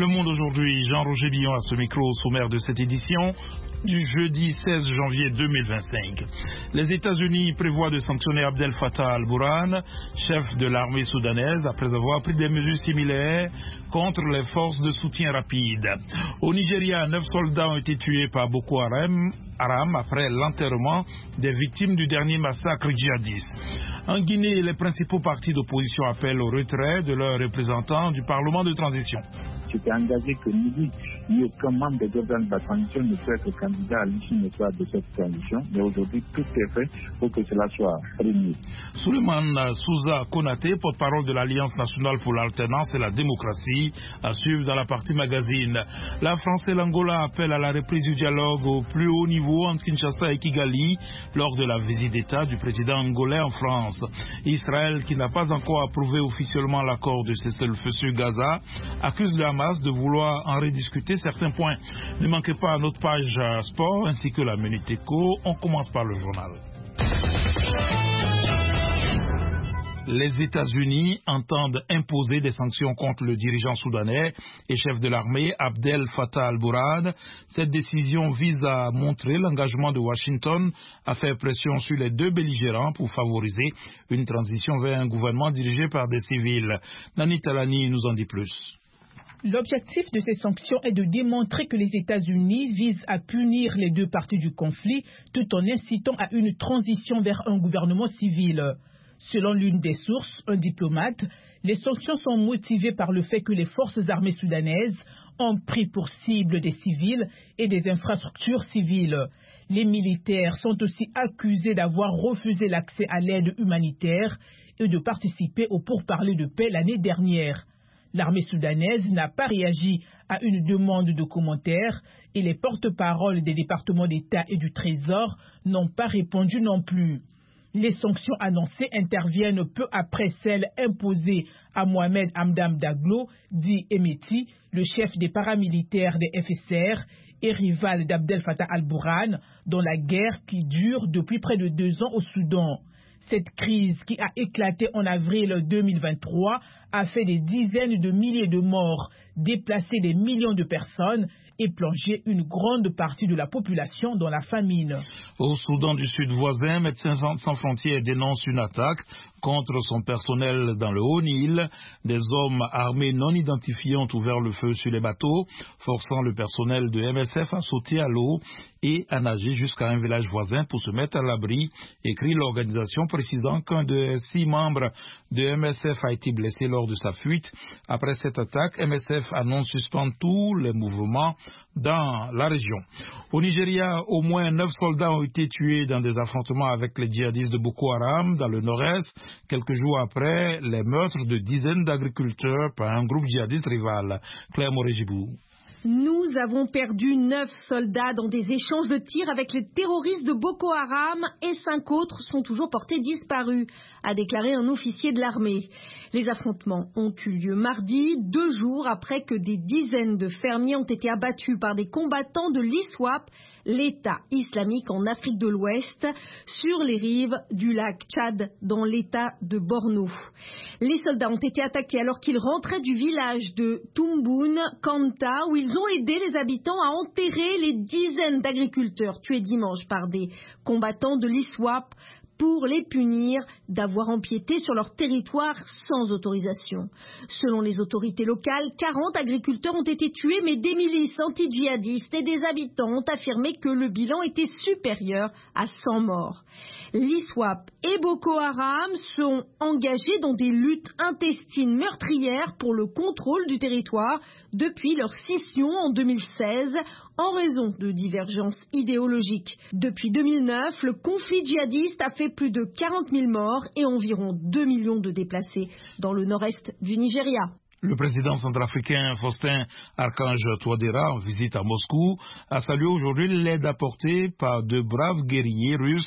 Le Monde aujourd'hui, Jean-Roger Billon à ce micro au sommaire de cette édition du jeudi 16 janvier 2025. Les États-Unis prévoient de sanctionner Abdel Fattah al-Burhan, chef de l'armée soudanaise, après avoir pris des mesures similaires contre les forces de soutien rapide. Au Nigeria, 9 soldats ont été tués par Boko Haram après l'enterrement des victimes du dernier massacre djihadiste. En Guinée, les principaux partis d'opposition appellent au retrait de leurs représentants du Parlement de transition. J'étais engagé que ni aucun membre des organes de la transition ne peut être candidat à l'issue de cette transition. Mais aujourd'hui, tout est fait pour que cela soit remis. Souleymane Souza Konaté, porte-parole de l'Alliance nationale pour l'alternance et la démocratie, à suivre dans la partie magazine. La France et l'Angola appellent à la reprise du dialogue au plus haut niveau entre Kinshasa et Kigali lors de la visite d'État du président angolais en France. Israël, qui n'a pas encore approuvé officiellement l'accord de cessez-le-feu sur Gaza, accuse le Hamas de vouloir en rediscuter certains points. Ne manquez pas notre page sport ainsi que la Minute Éco. On commence par le journal. Les États-Unis entendent imposer des sanctions contre le dirigeant soudanais et chef de l'armée Abdel Fattah al-Burhan. Cette décision vise à montrer l'engagement de Washington à faire pression sur les deux belligérants pour favoriser une transition vers un gouvernement dirigé par des civils. Nani Talani nous en dit plus. L'objectif de ces sanctions est de démontrer que les États-Unis visent à punir les deux parties du conflit tout en incitant à une transition vers un gouvernement civil. Selon l'une des sources, un diplomate, les sanctions sont motivées par le fait que les forces armées soudanaises ont pris pour cible des civils et des infrastructures civiles. Les militaires sont aussi accusés d'avoir refusé l'accès à l'aide humanitaire et de participer aux pourparlers de paix l'année dernière. L'armée soudanaise n'a pas réagi à une demande de commentaires et les porte-paroles des départements d'État et du Trésor n'ont pas répondu non plus. Les sanctions annoncées interviennent peu après celles imposées à Mohamed Hamdan Daglo, dit Emeti, le chef des paramilitaires des FSR et rival d'Abdel Fattah al-Burhan, dans la guerre qui dure depuis près de 2 ans au Soudan. Cette crise qui a éclaté en avril 2023 a fait des dizaines de milliers de morts, déplacé des millions de personnes et plongé une grande partie de la population dans la famine. Au Soudan du Sud voisin, Médecins sans frontières dénonce une attaque contre son personnel dans le Haut-Nil. Des hommes armés non identifiés ont ouvert le feu sur les bateaux, forçant le personnel de MSF à sauter à l'eau et à nager jusqu'à un village voisin pour se mettre à l'abri, écrit l'organisation précisant qu'un de 6 membres de MSF a été blessé lors de sa fuite. Après cette attaque, MSF annonce suspendre tous les mouvements dans la région. Au Nigeria, au moins 9 soldats ont été tués dans des affrontements avec les djihadistes de Boko Haram dans le nord-est, quelques jours après les meurtres de dizaines d'agriculteurs par un groupe djihadiste rival. Claire Morejibou. Nous avons perdu 9 soldats dans des échanges de tirs avec les terroristes de Boko Haram et 5 autres sont toujours portés disparus, a déclaré un officier de l'armée. Les affrontements ont eu lieu mardi, 2 jours après que des dizaines de fermiers ont été abattus par des combattants de l'ISWAP, l'État islamique en Afrique de l'Ouest, sur les rives du lac Tchad dans l'État de Borno. Les soldats ont été attaqués alors qu'ils rentraient du village de Tumboun, Kanta, où ils ont aidé les habitants à enterrer les dizaines d'agriculteurs tués dimanche par des combattants de l'ISWAP pour les punir d'avoir empiété sur leur territoire sans autorisation. Selon les autorités locales, 40 agriculteurs ont été tués, mais des milices anti-djihadistes et des habitants ont affirmé que le bilan était supérieur à 100 morts. L'ISWAP et Boko Haram sont engagés dans des luttes intestines meurtrières pour le contrôle du territoire depuis leur scission en 2016 en raison de divergences idéologiques. Depuis 2009, le conflit djihadiste a fait plus de 40 000 morts et environ 2 millions de déplacés dans le nord-est du Nigeria. Le président centrafricain Faustin Archange Touadéra, en visite à Moscou, a salué aujourd'hui l'aide apportée par de braves guerriers russes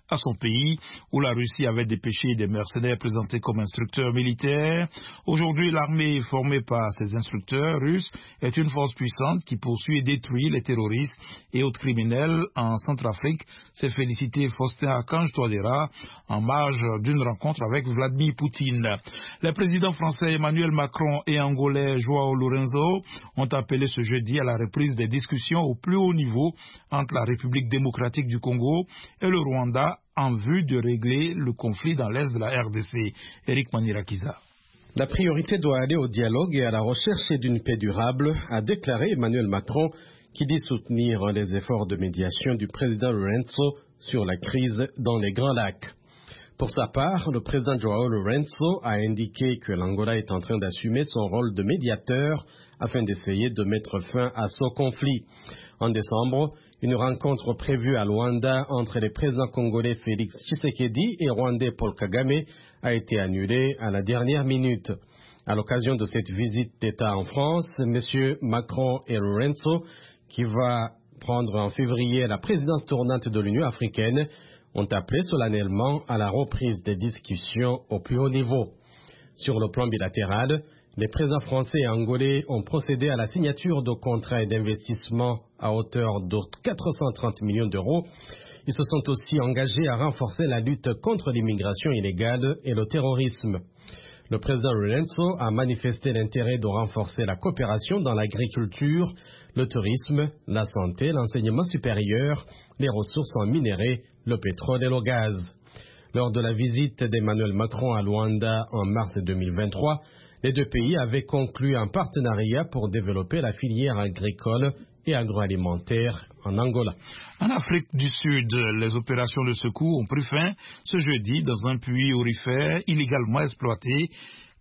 à son pays, où la Russie avait dépêché des mercenaires présentés comme instructeurs militaires. Aujourd'hui, l'armée formée par ces instructeurs russes est une force puissante qui poursuit et détruit les terroristes et autres criminels en Centrafrique, s'est félicité Faustin Archange Touadéra en marge d'une rencontre avec Vladimir Poutine. Les présidents français Emmanuel Macron et angolais João Lourenço ont appelé ce jeudi à la reprise des discussions au plus haut niveau entre la République démocratique du Congo et le Rwanda en vue de régler le conflit dans l'est de la RDC. Eric Manirakiza. La priorité doit aller au dialogue et à la recherche d'une paix durable, a déclaré Emmanuel Macron, qui dit soutenir les efforts de médiation du président Lourenço sur la crise dans les Grands Lacs. Pour sa part, le président João Lourenço a indiqué que l'Angola est en train d'assumer son rôle de médiateur afin d'essayer de mettre fin à ce conflit. En décembre, une rencontre prévue à Luanda entre les présidents congolais Félix Tshisekedi et rwandais Paul Kagame a été annulée à la dernière minute. À l'occasion de cette visite d'État en France, M. Macron et Lourenço, qui va prendre en février la présidence tournante de l'Union africaine, ont appelé solennellement à la reprise des discussions au plus haut niveau. Sur le plan bilatéral, les présidents français et angolais ont procédé à la signature de contrats d'investissement à hauteur de 430 millions d'euros. Ils se sont aussi engagés à renforcer la lutte contre l'immigration illégale et le terrorisme. Le président Lourenço a manifesté l'intérêt de renforcer la coopération dans l'agriculture, le tourisme, la santé, l'enseignement supérieur, les ressources en minerais, le pétrole et le gaz. Lors de la visite d'Emmanuel Macron à Luanda en mars 2023, les deux pays avaient conclu un partenariat pour développer la filière agricole et agroalimentaire en Angola. En Afrique du Sud, les opérations de secours ont pris fin ce jeudi dans un puits aurifère illégalement exploité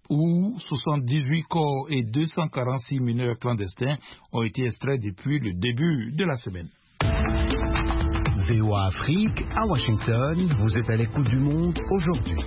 où 78 corps et 246 mineurs clandestins ont été extraits depuis le début de la semaine. VOA Afrique, à Washington, vous êtes à l'écoute du monde aujourd'hui.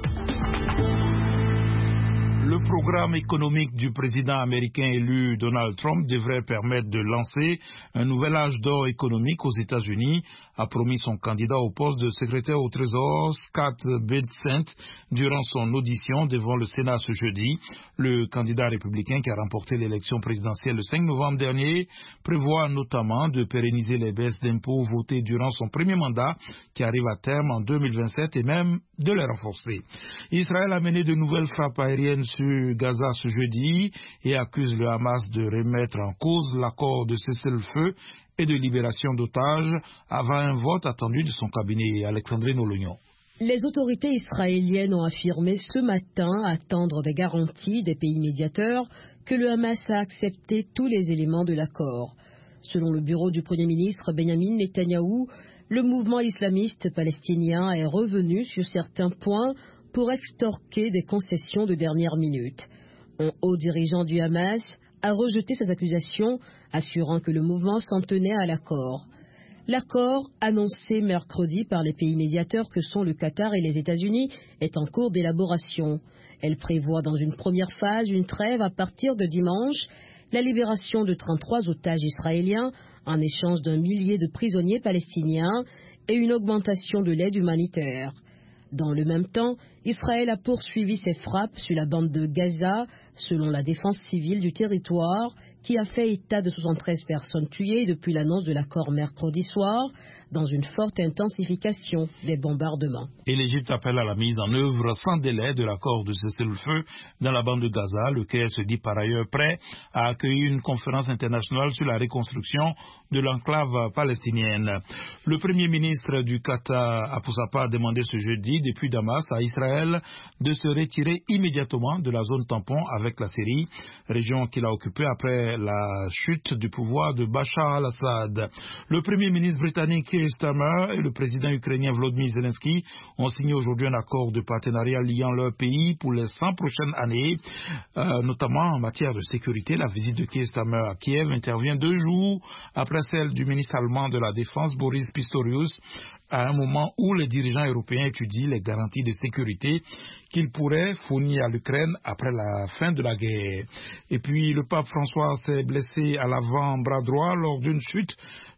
Le programme économique du président américain élu Donald Trump devrait permettre de lancer un nouvel âge d'or économique aux États-Unis, a promis son candidat au poste de secrétaire au Trésor, Scott Bessent, durant son audition devant le Sénat ce jeudi. Le candidat républicain qui a remporté l'élection présidentielle le 5 novembre dernier prévoit notamment de pérenniser les baisses d'impôts votées durant son premier mandat, qui arrive à terme en 2027, et même de les renforcer. Israël a mené de nouvelles frappes aériennes sur Gaza ce jeudi et accuse le Hamas de remettre en cause l'accord de cessez-le-feu et de libération d'otages avant un vote attendu de son cabinet. Alexandrine Olognon. Les autorités israéliennes ont affirmé ce matin attendre des garanties des pays médiateurs que le Hamas a accepté tous les éléments de l'accord. Selon le bureau du Premier ministre Benjamin Netanyahou, le mouvement islamiste palestinien est revenu sur certains points pour extorquer des concessions de dernière minute. Un haut dirigeant du Hamas a rejeté ces accusations, assurant que le mouvement s'en tenait à l'accord. L'accord, annoncé mercredi par les pays médiateurs que sont le Qatar et les États-Unis, est en cours d'élaboration. Elle prévoit dans une première phase une trêve à partir de dimanche, la libération de 33 otages israéliens en échange d'1 millier de prisonniers palestiniens et une augmentation de l'aide humanitaire. Dans le même temps, Israël a poursuivi ses frappes sur la bande de Gaza, selon la défense civile du territoire, qui a fait état de 73 personnes tuées depuis l'annonce de l'accord mercredi soir, dans une forte intensification des bombardements. Et l'Égypte appelle à la mise en œuvre sans délai de l'accord de cessez-le-feu dans la bande de Gaza, lequel se dit par ailleurs prêt à accueillir une conférence internationale sur la reconstruction de l'enclave palestinienne. Le Premier ministre du Qatar a pour sa part demandé ce jeudi, depuis Damas, à Israël de se retirer immédiatement de la zone tampon avec la Syrie, région qu'il a occupée après la chute du pouvoir de Bachar al-Assad. Le Premier ministre britannique Keir Starmer et le président ukrainien Volodymyr Zelensky ont signé aujourd'hui un accord de partenariat liant leurs pays pour les 100 prochaines années, notamment en matière de sécurité. La visite de Keir Starmer à Kiev intervient 2 jours après celle du ministre allemand de la Défense Boris Pistorius, à un moment où les dirigeants européens étudient les garanties de sécurité qu'ils pourraient fournir à l'Ukraine après la fin de la guerre. Et puis le pape François s'est blessé à l'avant-bras droit lors d'une chute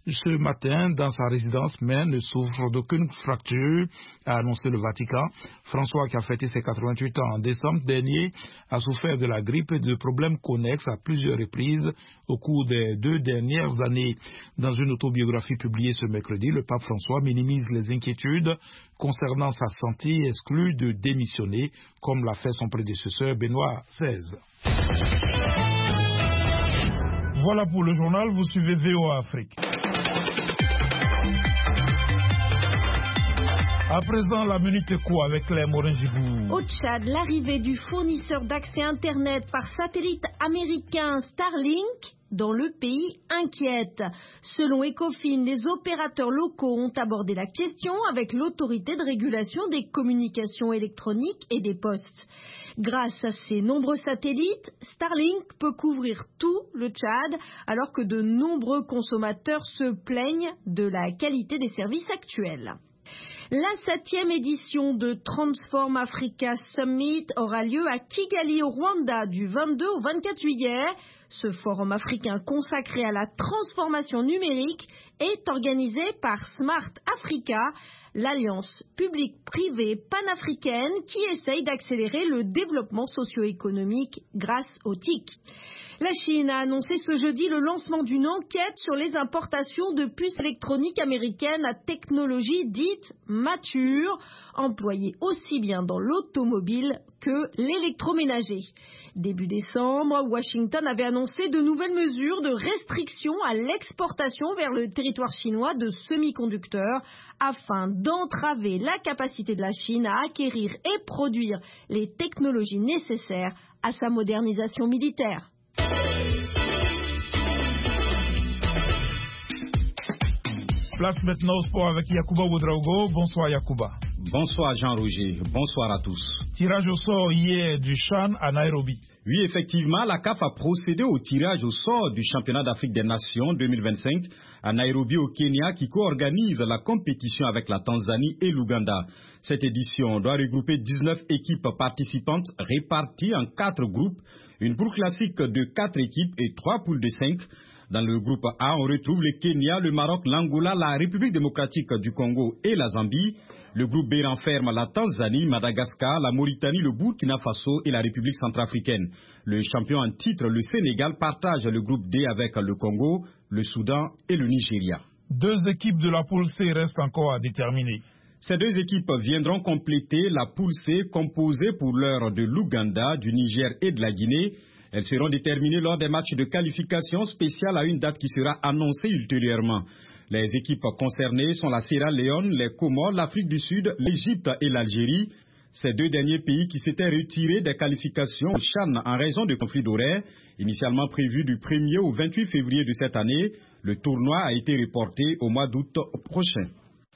ce matin dans sa résidence, mais ne souffre d'aucune fracture, a annoncé le Vatican. François, qui a fêté ses 88 ans en décembre dernier, a souffert de la grippe et de problèmes connexes à plusieurs reprises au cours des 2 dernières années. Dans une autobiographie publiée ce mercredi, le pape François minimise les inquiétudes concernant sa santé et exclut de démissionner, comme l'a fait son prédécesseur Benoît XVI. Voilà pour le journal, vous suivez VOA Afrique. À présent, la Minute Éco avec Claire Morin-Gibou. Au Tchad, l'arrivée du fournisseur d'accès Internet par satellite américain Starlink dans le pays inquiète. Selon Ecofin, les opérateurs locaux ont abordé la question avec l'autorité de régulation des communications électroniques et des postes. Grâce à ces nombreux satellites, Starlink peut couvrir tout le Tchad, alors que de nombreux consommateurs se plaignent de la qualité des services actuels. La 7e édition de Transform Africa Summit aura lieu à Kigali au Rwanda du 22 au 24 juillet. Ce forum africain consacré à la transformation numérique est organisé par Smart Africa, l'alliance publique-privée panafricaine qui essaye d'accélérer le développement socio-économique grâce aux TIC. La Chine a annoncé ce jeudi le lancement d'une enquête sur les importations de puces électroniques américaines à technologie dite mature, employées aussi bien dans l'automobile que l'électroménager. Début décembre, Washington avait annoncé de nouvelles mesures de restriction à l'exportation vers le territoire chinois de semi-conducteurs afin d'entraver la capacité de la Chine à acquérir et produire les technologies nécessaires à sa modernisation militaire. Place maintenant au sport avec Yacouba Ouedraogo. Bonsoir Yacouba. Bonsoir Jean-Roger, bonsoir à tous. Tirage au sort hier du CHAN à Nairobi. Oui, effectivement, la CAF a procédé au tirage au sort du championnat d'Afrique des Nations 2025 à Nairobi au Kenya qui co-organise la compétition avec la Tanzanie et l'Ouganda. Cette édition doit regrouper 19 équipes participantes réparties en 4 groupes, une poule classique de 4 équipes et 3 poules de 5. Dans le groupe A, on retrouve le Kenya, le Maroc, l'Angola, la République démocratique du Congo et la Zambie. Le groupe B renferme la Tanzanie, Madagascar, la Mauritanie, le Burkina Faso et la République centrafricaine. Le champion en titre, le Sénégal, partage le groupe D avec le Congo, le Soudan et le Nigeria. 2 équipes de la poule C restent encore à déterminer. Ces 2 équipes viendront compléter la poule C composée pour l'heure de l'Ouganda, du Niger et de la Guinée. Elles seront déterminées lors des matchs de qualification spéciale à une date qui sera annoncée ultérieurement. Les équipes concernées sont la Sierra Leone, les Comores, l'Afrique du Sud, l'Égypte et l'Algérie. Ces 2 derniers pays qui s'étaient retirés des qualifications au CHAN en raison de conflits d'horaires, initialement prévus du 1er au 28 février de cette année, le tournoi a été reporté au mois d'août prochain.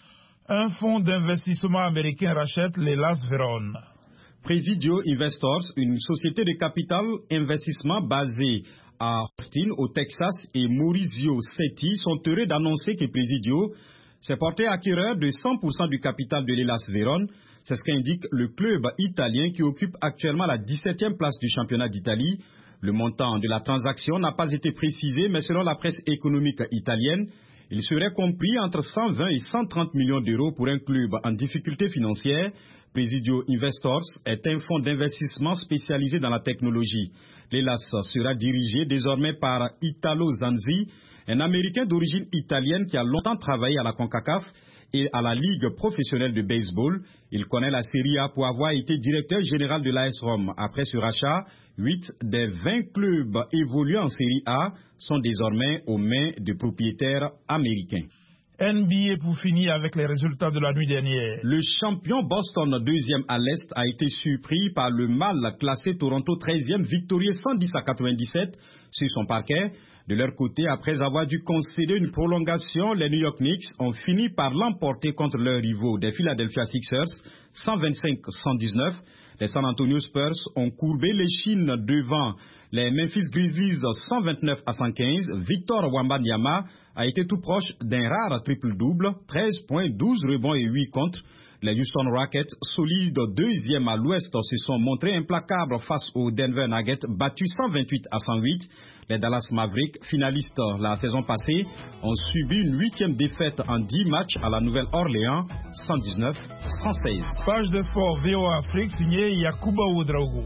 Un fonds d'investissement américain rachète les Las Veron. Presidio Investors, une société de capital investissement basée à Austin, au Texas, et Maurizio Setti sont heureux d'annoncer que Presidio s'est porté acquéreur de 100% du capital de l'Hellas Vérone. C'est ce qu'indique le club italien qui occupe actuellement la 17e place du championnat d'Italie. Le montant de la transaction n'a pas été précisé, mais selon la presse économique italienne, il serait compris entre 120 et 130 millions d'euros pour un club en difficulté financière. Presidio Investors est un fonds d'investissement spécialisé dans la technologie. L'Hellas sera dirigé désormais par Italo Zanzi, un Américain d'origine italienne qui a longtemps travaillé à la CONCACAF et à la Ligue professionnelle de baseball. Il connaît la Serie A pour avoir été directeur général de l'AS Rome. Après ce rachat, 8 des 20 clubs évoluant en Serie A sont désormais aux mains de propriétaires américains. NBA pour finir avec les résultats de la nuit dernière. Le champion Boston, 2e à l'Est, a été surpris par le mal classé Toronto 13e, victorieux 110-97 sur son parquet. De leur côté, après avoir dû concéder une prolongation, les New York Knicks ont fini par l'emporter contre leurs rivaux des Philadelphia Sixers, 125-119. Les San Antonio Spurs ont courbé l'échine devant les Memphis Grizzlies 129-115. Victor Wembanyama a été tout proche d'un rare triple-double, 13 points, 12 rebonds et 8 contre. Les Houston Rockets, solides deuxième à l'ouest, se sont montrés implacables face aux Denver Nuggets, battus 128-108. Les Dallas Mavericks, finalistes la saison passée, ont subi une 8e défaite en 10 matchs à la Nouvelle-Orléans, 119-116. Page de sport VOA Afrique, signé Yakuba Ouedraogo.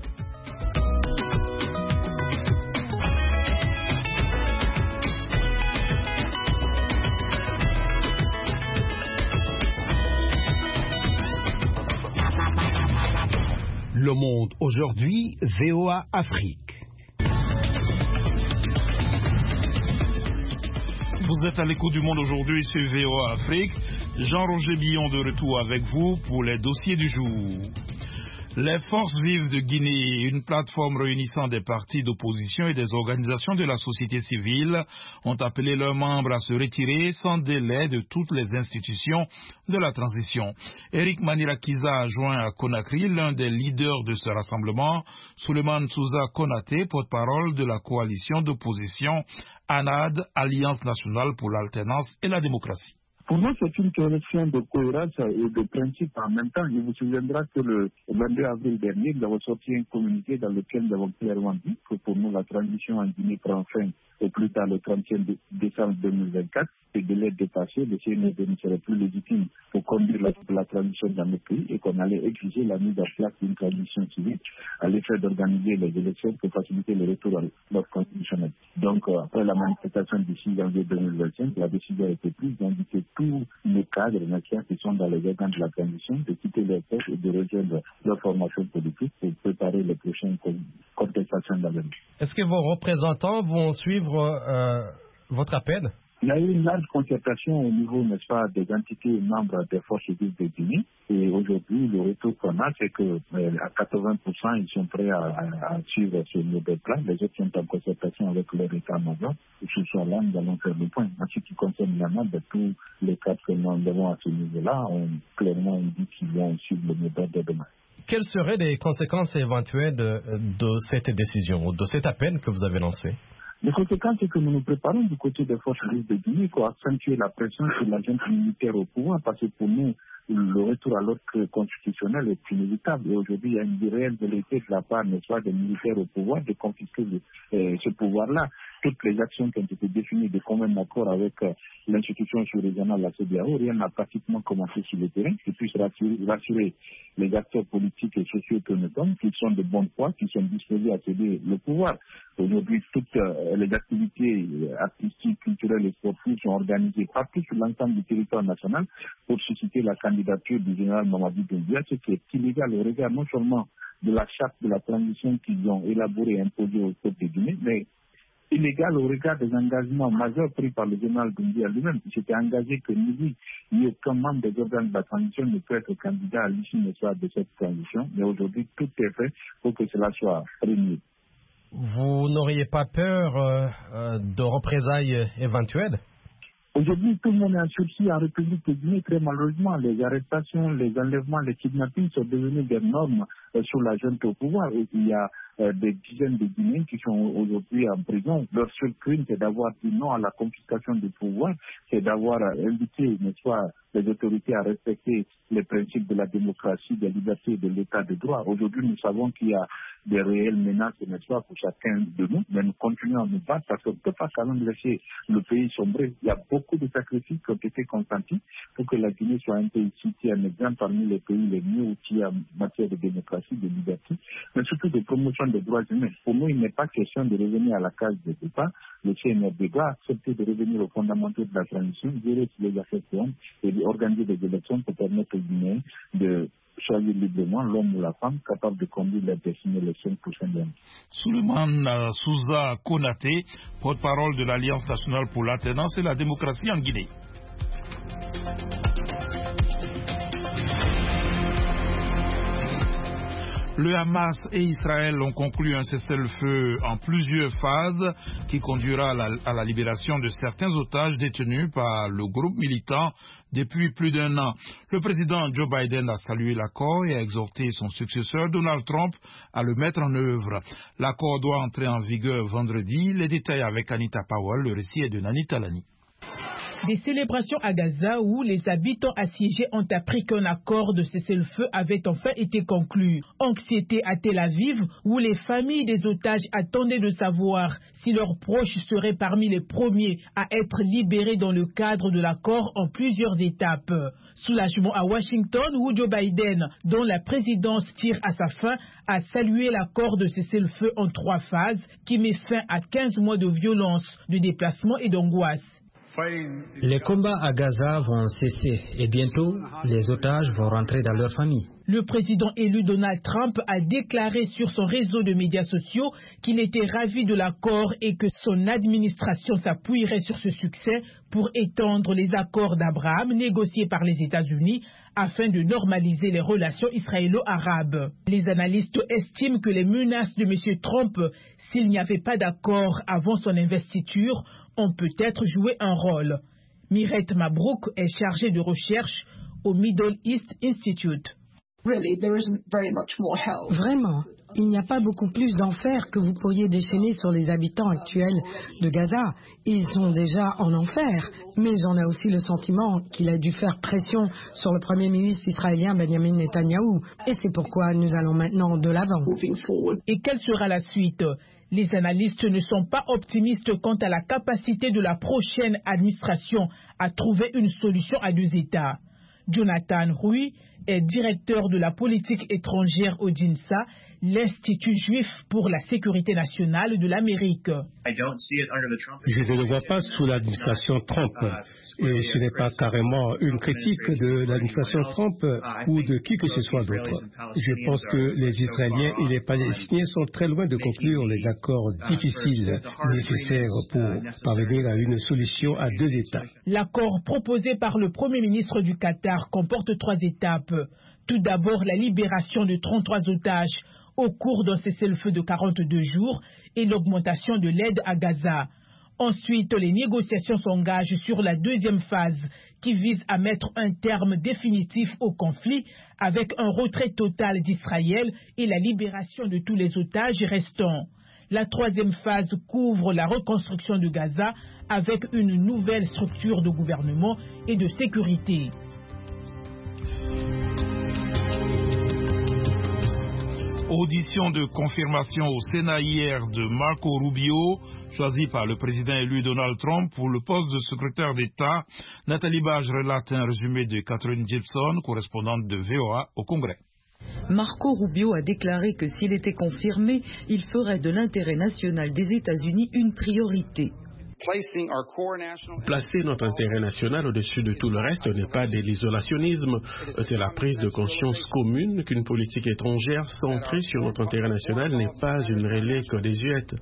Le Monde aujourd'hui, VOA Afrique. Vous êtes à l'écoute du Monde aujourd'hui sur VOA Afrique. Jean-Roger Billon de retour avec vous pour les dossiers du jour. Les Forces vives de Guinée, une plateforme réunissant des partis d'opposition et des organisations de la société civile, ont appelé leurs membres à se retirer sans délai de toutes les institutions de la transition. Eric Manirakiza a joint à Conakry l'un des leaders de ce rassemblement, Souleymane Souza Konaté, porte-parole de la coalition d'opposition ANAD, Alliance nationale pour l'alternance et la démocratie. Pour nous, c'est une question de cohérence et de principe en même temps. Il vous souviendra que le 22 avril dernier, nous avons sorti un communiqué dans lequel nous avons clairement dit que pour nous, la transition en Guinée prend fin au plus tard le 31 décembre 2024. Ce délai dépassé, le CNRD ne serait plus légitime pour conduire la transition dans le pays et qu'on allait exiger la mise en place d'une transition civile à l'effet d'organiser les élections pour faciliter le retour à l'ordre constitutionnel. Donc, après la manifestation du 6 janvier 2025, la décision a été prise d'inviter tous les cadres nationaux qui sont dans les organes de la transition de quitter leur poste et de rejoindre leur formation politique pour préparer les prochaines contestations d'avenir. Est-ce que vos représentants vont suivre votre appel? Il y a eu une large concertation au niveau, n'est-ce pas, des entités membres des forces vives de Guinée. Et aujourd'hui, le retour qu'on a, c'est que à 80%, ils sont prêts à suivre ce nouvel plan. Les autres sont en concertation avec leur état-major. Et ce soir-là, nous allons faire le point. En ce qui concerne la note de tous les cadres que nous avons à ce niveau-là, clairement, on dit qu'ils vont suivre le modèle de demain. Quelles seraient les conséquences éventuelles de cette décision ou de cet appel que vous avez lancé? Les conséquences, c'est que nous nous préparons du côté des forces vives de Guinée pour accentuer la pression sur la junte militaire au pouvoir, parce que pour nous, le retour à l'ordre constitutionnel est inévitable. Et aujourd'hui, il y a une réelle velléité de la part, n'est-ce pas, des militaires au pouvoir de confisquer ce pouvoir-là. Toutes les actions qui ont été définies de commun accord avec l'institution sous-régionale, la CEDEAO, rien n'a pratiquement commencé sur le terrain, qui puisse rassurer les acteurs politiques et sociaux que nous sommes, qu'ils sont de bonne foi, qu'ils sont disposés à céder le pouvoir. Aujourd'hui, toutes les activités artistiques, culturelles et sportives sont organisées partout sur l'ensemble du territoire national pour susciter la candidature du général Mamadi Doumbouya, ce qui est illégal au regard non seulement de la charte de la transition qu'ils ont élaborée et imposée au peuple de Guinée, mais illégal au regard des engagements majeurs pris par le général Doumbouya lui-même. Il s'était engagé que ni aucun membre des organes de la transition ne peut être candidat à l'issue de cette transition. Mais aujourd'hui, tout est fait pour que cela soit réuni. Vous n'auriez pas peur de représailles éventuelles? Aujourd'hui, tout le monde est en sursis en République de Guinée. Très malheureusement, les arrestations, les enlèvements, les kidnappings sont devenus des normes sur la junte au pouvoir. Et il y a des dizaines de Guinéens qui sont aujourd'hui en prison. Leur seul crime, c'est d'avoir dit non à la confiscation du pouvoir, c'est d'avoir invité, n'est-ce pas, les autorités à respecter les principes de la démocratie, des libertés et de l'état de droit. Aujourd'hui, nous savons qu'il y a des réelles menaces, n'est-ce pas, pour chacun de nous, mais nous continuons à nous battre parce qu'on ne peut pas quand même laisser le pays sombrer. Il y a beaucoup de sacrifices qui ont été consentis pour que la Guinée soit un pays cité un exemple parmi les pays les mieux outillés en matière de démocratie, de liberté, mais surtout de promotion des droits humains. Pour nous, il n'est pas question de revenir à la case de départ. Le CNRD doit accepter de revenir aux fondamentaux de la transition, gérer les affaires et organiser des élections pour permettre aux Guinéens de choisir librement l'homme ou la femme capable de conduire la destinée les 5 prochaines années. Souleymane Souza Konaté, porte-parole de l'Alliance nationale pour l'alternance et la démocratie en Guinée. Le Hamas et Israël ont conclu un cessez-le-feu en plusieurs phases qui conduira à la libération de certains otages détenus par le groupe militant depuis plus d'un an. Le président Joe Biden a salué l'accord et a exhorté son successeur Donald Trump à le mettre en œuvre. L'accord doit entrer en vigueur vendredi. Les détails avec Anita Powell. Le récit est de Nani Talani. Des célébrations à Gaza où les habitants assiégés ont appris qu'un accord de cessez-le-feu avait enfin été conclu. Anxiété à Tel Aviv où les familles des otages attendaient de savoir si leurs proches seraient parmi les premiers à être libérés dans le cadre de l'accord en plusieurs étapes. Soulagement à Washington où Joe Biden, dont la présidence tire à sa fin, a salué l'accord de cessez-le-feu en 3 phases qui met fin à 15 mois de violence, de déplacement et d'angoisse. Les combats à Gaza vont cesser et bientôt, les otages vont rentrer dans leur famille. Le président élu Donald Trump a déclaré sur son réseau de médias sociaux qu'il était ravi de l'accord et que son administration s'appuierait sur ce succès pour étendre les accords d'Abraham négociés par les États-Unis afin de normaliser les relations israélo-arabes. Les analystes estiment que les menaces de M. Trump, s'il n'y avait pas d'accord avant son investiture, ont peut-être joué un rôle. Mirette Mabrouk est chargée de recherche au Middle East Institute. Vraiment, il n'y a pas beaucoup plus d'enfer que vous pourriez déchaîner sur les habitants actuels de Gaza. Ils sont déjà en enfer, mais j'en ai aussi le sentiment qu'il a dû faire pression sur le Premier ministre israélien Benjamin Netanyahou. Et c'est pourquoi nous allons maintenant de l'avant. Et quelle sera la suite ? Les analystes ne sont pas optimistes quant à la capacité de la prochaine administration à trouver une solution à 2 États. Jonathan Rui est directeur de la politique étrangère au DINSA, l'Institut juif pour la sécurité nationale de l'Amérique. Je ne le vois pas sous l'administration Trump. Et ce n'est pas carrément une critique de l'administration Trump ou de qui que ce soit d'autre. Je pense que les Israéliens et les Palestiniens sont très loin de conclure les accords difficiles nécessaires pour parvenir à une solution à 2 États. L'accord proposé par le Premier ministre du Qatar comporte 3 étapes. Tout d'abord, la libération de 33 otages au cours d'un cessez-le-feu de 42 jours et l'augmentation de l'aide à Gaza. Ensuite, les négociations s'engagent sur la 2e phase qui vise à mettre un terme définitif au conflit avec un retrait total d'Israël et la libération de tous les otages restants. La 3e phase couvre la reconstruction de Gaza avec une nouvelle structure de gouvernement et de sécurité. Audition de confirmation au Sénat hier de Marco Rubio, choisi par le président élu Donald Trump pour le poste de secrétaire d'État. Nathalie Bage relate un résumé de Catherine Gibson, correspondante de VOA au Congrès. Marco Rubio a déclaré que s'il était confirmé, il ferait de l'intérêt national des États-Unis une priorité. Placer notre intérêt national au-dessus de tout le reste n'est pas de l'isolationnisme, c'est la prise de conscience commune qu'une politique étrangère centrée sur notre intérêt national n'est pas une relique désuète.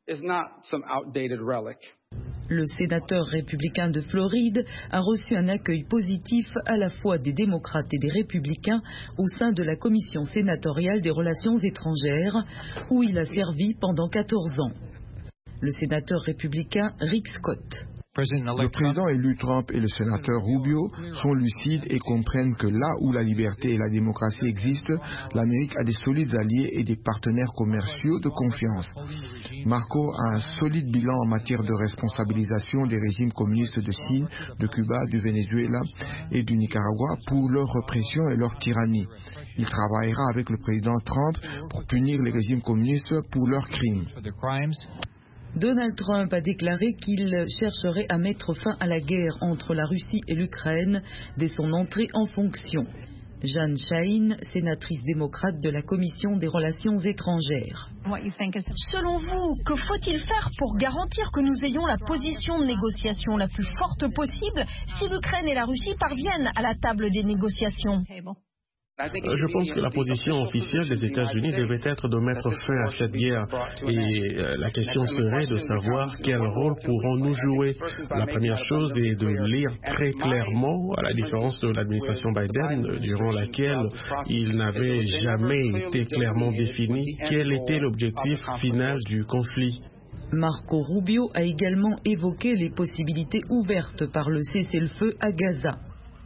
Le sénateur républicain de Floride a reçu un accueil positif à la fois des démocrates et des républicains au sein de la commission sénatoriale des relations étrangères, où il a servi pendant 14 ans. Le sénateur républicain Rick Scott. Le président élu Trump et le sénateur Rubio sont lucides et comprennent que là où la liberté et la démocratie existent, l'Amérique a des solides alliés et des partenaires commerciaux de confiance. Marco a un solide bilan en matière de responsabilisation des régimes communistes de Chine, de Cuba, du Venezuela et du Nicaragua pour leur répression et leur tyrannie. Il travaillera avec le président Trump pour punir les régimes communistes pour leurs crimes. Donald Trump a déclaré qu'il chercherait à mettre fin à la guerre entre la Russie et l'Ukraine dès son entrée en fonction. Jeanne Shaheen, sénatrice démocrate de la Commission des relations étrangères. Selon vous, que faut-il faire pour garantir que nous ayons la position de négociation la plus forte possible si l'Ukraine et la Russie parviennent à la table des négociations ? Je pense que la position officielle des États-Unis devait être de mettre fin à cette guerre et la question serait de savoir quel rôle pourrons-nous jouer. La première chose est de lire très clairement, à la différence de l'administration Biden, durant laquelle il n'avait jamais été clairement défini quel était l'objectif final du conflit. Marco Rubio a également évoqué les possibilités ouvertes par le cessez-le-feu à Gaza.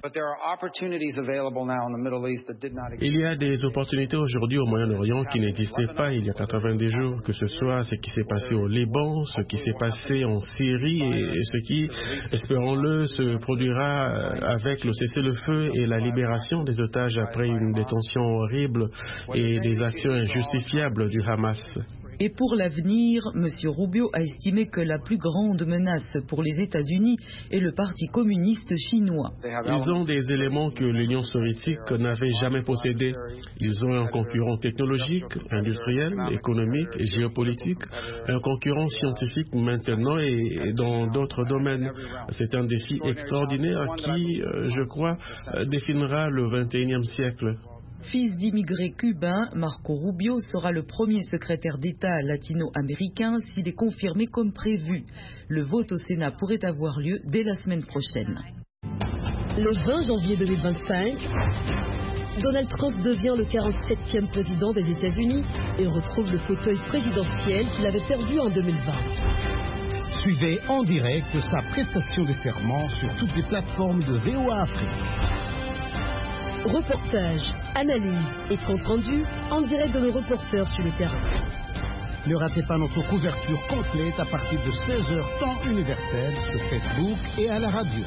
Il y a des opportunités aujourd'hui au Moyen-Orient qui n'existaient pas il y a 90 jours, que ce soit ce qui s'est passé au Liban, ce qui s'est passé en Syrie et ce qui, espérons-le, se produira avec le cessez-le-feu et la libération des otages après une détention horrible et des actions injustifiables du Hamas. Et pour l'avenir, M. Rubio a estimé que la plus grande menace pour les États-Unis est le Parti communiste chinois. Ils ont des éléments que l'Union soviétique n'avait jamais possédés. Ils ont un concurrent technologique, industriel, économique, géopolitique, un concurrent scientifique maintenant et dans d'autres domaines. C'est un défi extraordinaire qui, je crois, définira le XXIe siècle. Fils d'immigrés cubains, Marco Rubio sera le premier secrétaire d'État latino-américain s'il est confirmé comme prévu. Le vote au Sénat pourrait avoir lieu dès la semaine prochaine. Le 20 janvier 2025, Donald Trump devient le 47e président des États-Unis et retrouve le fauteuil présidentiel qu'il avait perdu en 2020. Suivez en direct sa prestation de serment sur toutes les plateformes de VOA Afrique. Reportage, analyse et compte rendu en direct de nos reporters sur le terrain. Ne ratez pas notre couverture complète à partir de 16h temps universel sur Facebook et à la radio.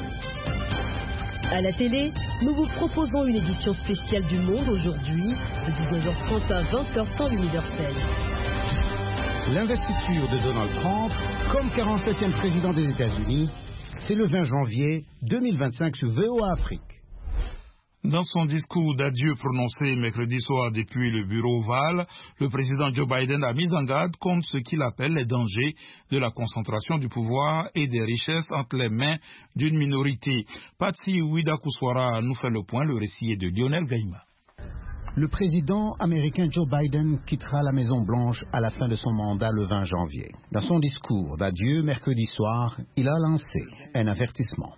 À la télé, nous vous proposons une édition spéciale du Monde aujourd'hui, de 19h30 à 20h temps universel. L'investiture de Donald Trump comme 47e président des États-Unis, c'est le 20 janvier 2025 sur VOA Afrique. Dans son discours d'adieu prononcé mercredi soir depuis le bureau Oval, le président Joe Biden a mis en garde contre ce qu'il appelle les dangers de la concentration du pouvoir et des richesses entre les mains d'une minorité. Patsy Ouida-Kouswara nous fait le point, le récit est de Lionel Gaïma. Le président américain Joe Biden quittera la Maison-Blanche à la fin de son mandat le 20 janvier. Dans son discours d'adieu mercredi soir, il a lancé un avertissement.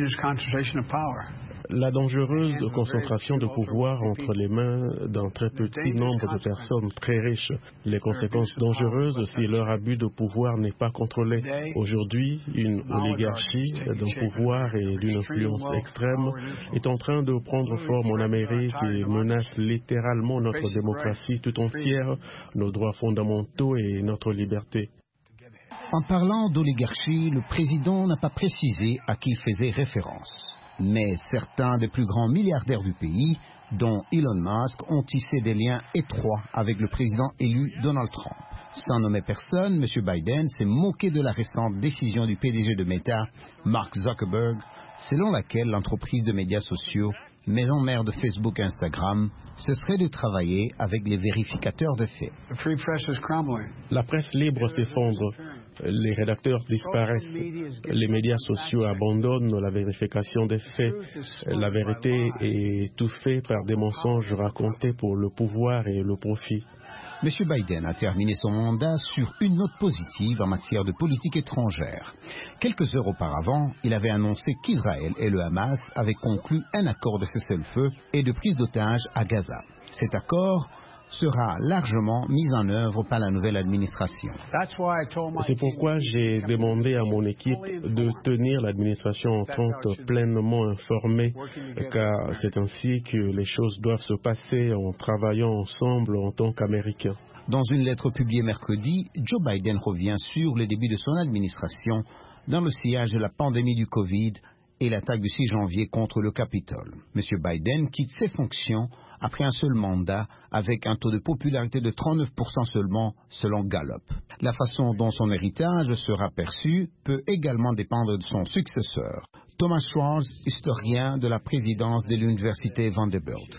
La dangereuse concentration de pouvoir entre les mains d'un très petit nombre de personnes très riches. Les conséquences dangereuses si leur abus de pouvoir n'est pas contrôlé. Aujourd'hui, une oligarchie d'un pouvoir et d'une influence extrême est en train de prendre forme en Amérique et menace littéralement notre démocratie tout entière, nos droits fondamentaux et notre liberté. En parlant d'oligarchie, le président n'a pas précisé à qui il faisait référence. Mais certains des plus grands milliardaires du pays, dont Elon Musk, ont tissé des liens étroits avec le président élu Donald Trump. Sans nommer personne, M. Biden s'est moqué de la récente décision du PDG de Meta, Mark Zuckerberg, selon laquelle l'entreprise de médias sociaux, maison mère de Facebook et Instagram, ce serait de travailler avec les vérificateurs de faits. La presse libre s'effondre, les rédacteurs disparaissent, les médias sociaux abandonnent la vérification des faits, la vérité est étouffée par des mensonges racontés pour le pouvoir et le profit. M. Biden a terminé son mandat sur une note positive en matière de politique étrangère. Quelques heures auparavant, il avait annoncé qu'Israël et le Hamas avaient conclu un accord de cessez-le-feu et de prise d'otages à Gaza. Cet accord sera largement mis en œuvre par la nouvelle administration. C'est pourquoi j'ai demandé à mon équipe de tenir l'administration entrante pleinement informée, car c'est ainsi que les choses doivent se passer en travaillant ensemble en tant qu'Américains. Dans une lettre publiée mercredi, Joe Biden revient sur le début de son administration dans le sillage de la pandémie du Covid et l'attaque du 6 janvier contre le Capitole. M. Biden quitte ses fonctions après un seul mandat avec un taux de popularité de 39% seulement selon Gallup. La façon dont son héritage sera perçu peut également dépendre de son successeur. Thomas Schwartz, historien de la présidence de l'université Vanderbilt.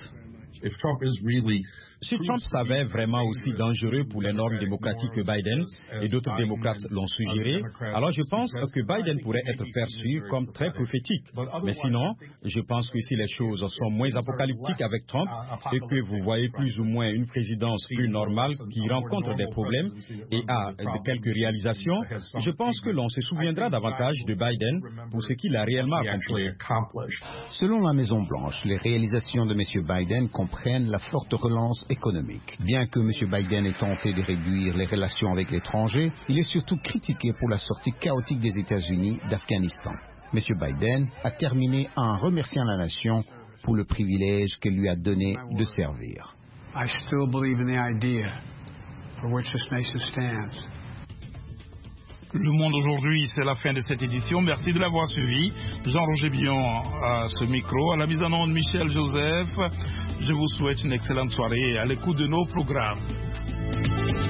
Si Trump s'avère vraiment aussi dangereux pour les normes démocratiques que Biden, et d'autres démocrates l'ont suggéré, alors je pense que Biden pourrait être perçu comme très prophétique. Mais sinon, je pense que si les choses sont moins apocalyptiques avec Trump et que vous voyez plus ou moins une présidence plus normale qui rencontre des problèmes et a quelques réalisations, je pense que l'on se souviendra davantage de Biden pour ce qu'il a réellement accompli. Selon la Maison-Blanche, les réalisations de M. Biden comprennent la forte relance économique. Bien que M. Biden ait tenté de réduire les relations avec l'étranger, il est surtout critiqué pour la sortie chaotique des États-Unis d'Afghanistan. M. Biden a terminé en remerciant la nation pour le privilège qu'elle lui a donné de servir. I still believe in the idea for which this nation stands. Le Monde aujourd'hui, c'est la fin de cette édition. Merci de l'avoir suivi. Jean-Roger Billon à ce micro, à la mise en onde Michel Joseph. Je vous souhaite une excellente soirée à l'écoute de nos programmes.